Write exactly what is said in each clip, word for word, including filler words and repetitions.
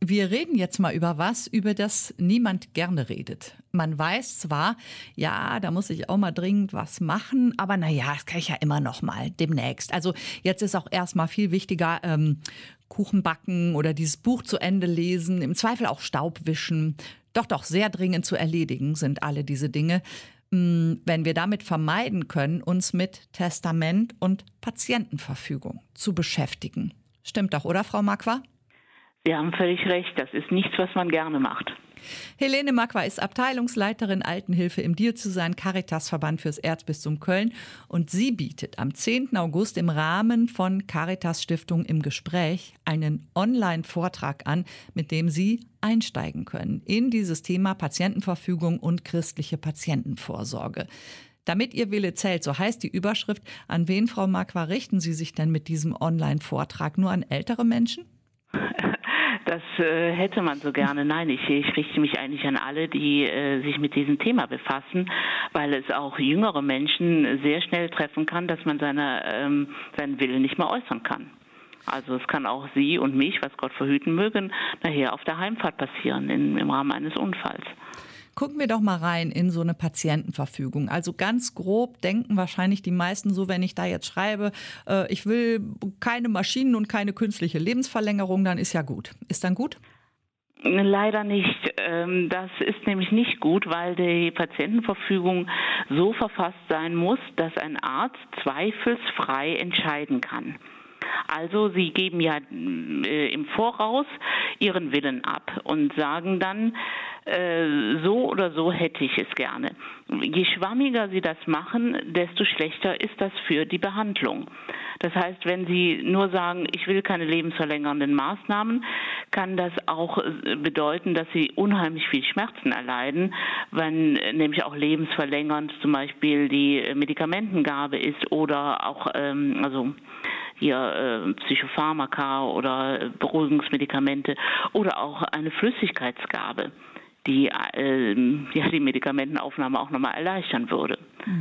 Wir reden jetzt mal über was, über das niemand gerne redet. Man weiß zwar, ja, da muss ich auch mal dringend was machen, aber naja, das kann ich ja immer noch mal demnächst. Also jetzt ist auch erstmal viel wichtiger, ähm, Kuchen backen oder dieses Buch zu Ende lesen, im Zweifel auch Staub wischen. Doch, doch, sehr dringend zu erledigen sind alle diese Dinge. Wenn wir damit vermeiden können, uns mit Testament und Patientenverfügung zu beschäftigen. Stimmt doch, oder, Frau Marquardt? Sie haben völlig recht, das ist nichts, was man gerne macht. Helene Marquardt ist Abteilungsleiterin Altenhilfe im Diözesan Caritasverband fürs Erzbistum Köln und sie bietet am zehnten August im Rahmen von Caritas Stiftung im Gespräch einen Online-Vortrag an, mit dem Sie einsteigen können in dieses Thema Patientenverfügung und christliche Patientenvorsorge. Damit Ihr Wille zählt, so heißt die Überschrift. An wen, Frau Marquardt, richten Sie sich denn mit diesem Online-Vortrag? Nur an ältere Menschen? Das äh, hätte man so gerne. Nein, ich, ich richte mich eigentlich an alle, die äh, sich mit diesem Thema befassen, weil es auch jüngere Menschen sehr schnell treffen kann, dass man seine, ähm, seinen Willen nicht mehr äußern kann. Also es kann auch Sie und mich, was Gott verhüten mögen, nachher auf der Heimfahrt passieren, in, im Rahmen eines Unfalls. Gucken wir doch mal rein in so eine Patientenverfügung. Also ganz grob denken wahrscheinlich die meisten so, wenn ich da jetzt schreibe, äh, ich will keine Maschinen und keine künstliche Lebensverlängerung, dann ist ja gut. Ist dann gut? Leider nicht. Das ist nämlich nicht gut, weil die Patientenverfügung so verfasst sein muss, dass ein Arzt zweifelsfrei entscheiden kann. Also Sie geben ja äh, im Voraus Ihren Willen ab und sagen dann, äh, so oder so hätte ich es gerne. Je schwammiger Sie das machen, desto schlechter ist das für die Behandlung. Das heißt, wenn Sie nur sagen, ich will keine lebensverlängernden Maßnahmen, kann das auch bedeuten, dass Sie unheimlich viel Schmerzen erleiden, wenn nämlich auch lebensverlängernd zum Beispiel die Medikamentengabe ist oder auch ähm, also hier äh, Psychopharmaka oder Beruhigungsmedikamente oder auch eine Flüssigkeitsgabe, die äh, ja, die Medikamentenaufnahme auch nochmal erleichtern würde.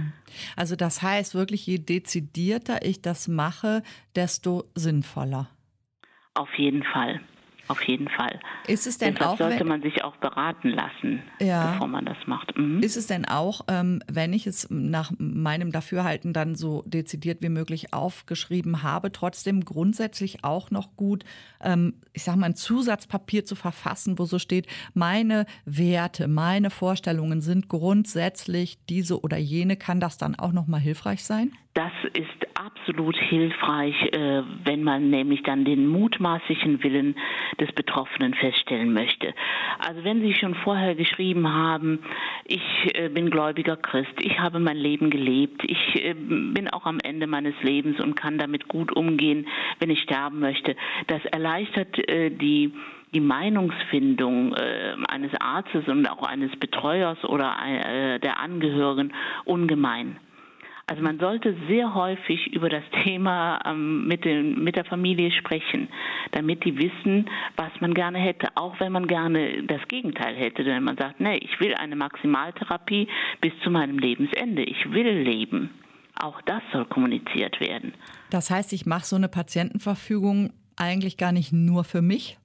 Also das heißt wirklich, je dezidierter ich das mache, desto sinnvoller. Auf jeden Fall. Auf jeden Fall. Ist es denn Deshalb auch, sollte wenn, man sich auch beraten lassen, ja, bevor man das macht. Mhm. Ist es denn auch, ähm, wenn ich es nach meinem Dafürhalten dann so dezidiert wie möglich aufgeschrieben habe, trotzdem grundsätzlich auch noch gut, ähm, ich sage mal, ein Zusatzpapier zu verfassen, wo so steht, meine Werte, meine Vorstellungen sind grundsätzlich diese oder jene. Kann das dann auch noch mal hilfreich sein? Das ist absolut hilfreich, äh, wenn man nämlich dann den mutmaßlichen Willen des Betroffenen feststellen möchte. Also wenn Sie schon vorher geschrieben haben, ich äh, bin gläubiger Christ, ich habe mein Leben gelebt, ich äh, bin auch am Ende meines Lebens und kann damit gut umgehen, wenn ich sterben möchte. Das erleichtert äh, die die Meinungsfindung äh, eines Arztes und auch eines Betreuers oder äh, der Angehörigen ungemein. Also man sollte sehr häufig über das Thema ähm, mit, den, mit der Familie sprechen, damit die wissen, was man gerne hätte, auch wenn man gerne das Gegenteil hätte. Wenn man sagt, nee, ich will eine Maximaltherapie bis zu meinem Lebensende, ich will leben. Auch das soll kommuniziert werden. Das heißt, ich mache so eine Patientenverfügung eigentlich gar nicht nur für mich?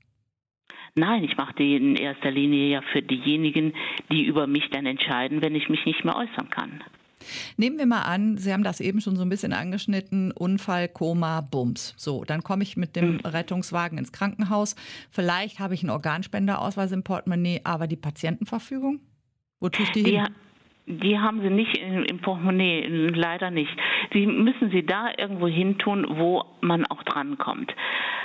Nein, ich mache die in erster Linie ja für diejenigen, die über mich dann entscheiden, wenn ich mich nicht mehr äußern kann. Nehmen wir mal an, Sie haben das eben schon so ein bisschen angeschnitten, Unfall, Koma, Bums. So, dann komme ich mit dem Rettungswagen ins Krankenhaus. Vielleicht habe ich einen Organspenderausweis im Portemonnaie, aber die Patientenverfügung? Wo tue ich die hin? Ja. Die haben Sie nicht im Portemonnaie, leider nicht. Sie müssen sie da irgendwo hin tun, wo man auch drankommt.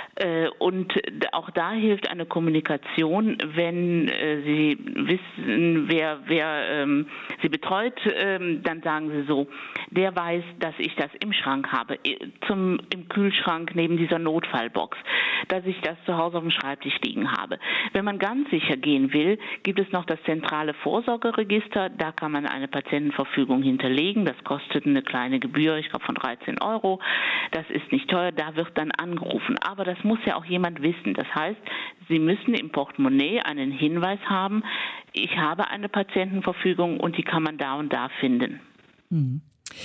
Und auch da hilft eine Kommunikation, wenn Sie wissen, wer, wer ähm, Sie betreut, ähm, dann sagen Sie so, der weiß, dass ich das im Schrank habe, zum, im Kühlschrank neben dieser Notfallbox, dass ich das zu Hause auf dem Schreibtisch liegen habe. Wenn man ganz sicher gehen will, gibt es noch das zentrale Vorsorgeregister, da kann man eine Patientenverfügung hinterlegen, das kostet eine kleine Gebühr, ich glaube von dreizehn Euro, das ist nicht teuer, da wird dann angerufen, aber das muss ja auch jemand wissen. Das heißt, Sie müssen im Portemonnaie einen Hinweis haben, ich habe eine Patientenverfügung und die kann man da und da finden. Hm.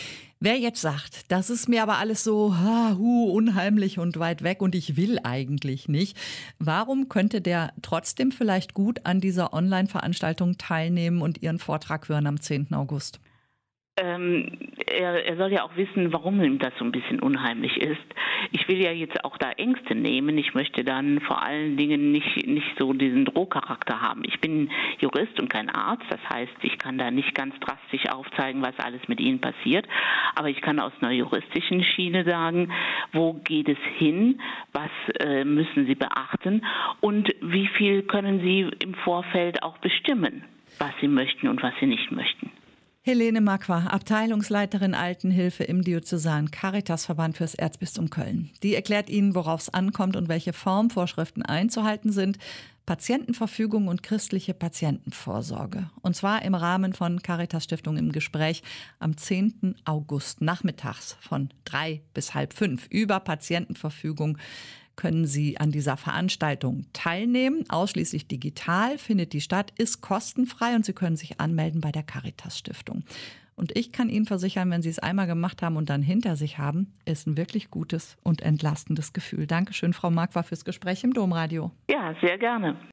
Wer jetzt sagt, das ist mir aber alles so ha, hu, unheimlich und weit weg und ich will eigentlich nicht, warum könnte der trotzdem vielleicht gut an dieser Online-Veranstaltung teilnehmen und Ihren Vortrag hören am zehnten August? Ähm, er, er soll ja auch wissen, warum ihm das so ein bisschen unheimlich ist. Ich will ja jetzt auch da Ängste nehmen. Ich möchte dann vor allen Dingen nicht, nicht so diesen Drohcharakter haben. Ich bin Jurist und kein Arzt. Das heißt, ich kann da nicht ganz drastisch aufzeigen, was alles mit Ihnen passiert. Aber ich kann aus einer juristischen Schiene sagen, wo geht es hin? Was äh, müssen Sie beachten? Und wie viel können Sie im Vorfeld auch bestimmen, was Sie möchten und was Sie nicht möchten? Helene Marquardt, Abteilungsleiterin Altenhilfe im Diözesanen Caritasverband fürs Erzbistum Köln. Die erklärt Ihnen, worauf es ankommt und welche Formvorschriften einzuhalten sind. Patientenverfügung und christliche Patientenvorsorge. Und zwar im Rahmen von Caritas Stiftung im Gespräch am zehnten August nachmittags von drei bis halb fünf. Über Patientenverfügung können Sie an dieser Veranstaltung teilnehmen. Ausschließlich digital findet die statt, ist kostenfrei und Sie können sich anmelden bei der Caritas Stiftung. Und ich kann Ihnen versichern, wenn Sie es einmal gemacht haben und dann hinter sich haben, ist ein wirklich gutes und entlastendes Gefühl. Dankeschön, Frau Marquardt, fürs Gespräch im Domradio. Ja, sehr gerne.